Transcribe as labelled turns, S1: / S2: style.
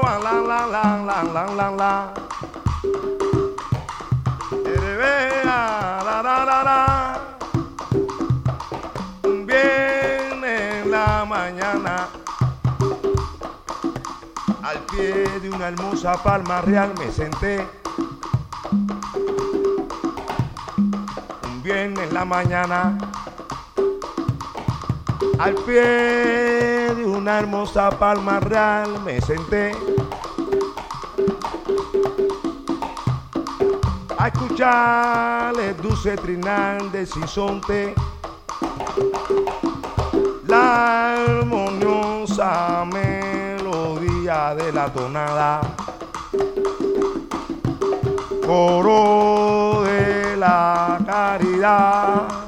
S1: Viene en la mañana, al pie de una hermosa palma real me senté. Un viernes en la mañana, al pie de una hermosa palma real me senté a escuchar el dulce trinar del sinsonte, la armoniosa melodía de la tonada, coro de la caridad.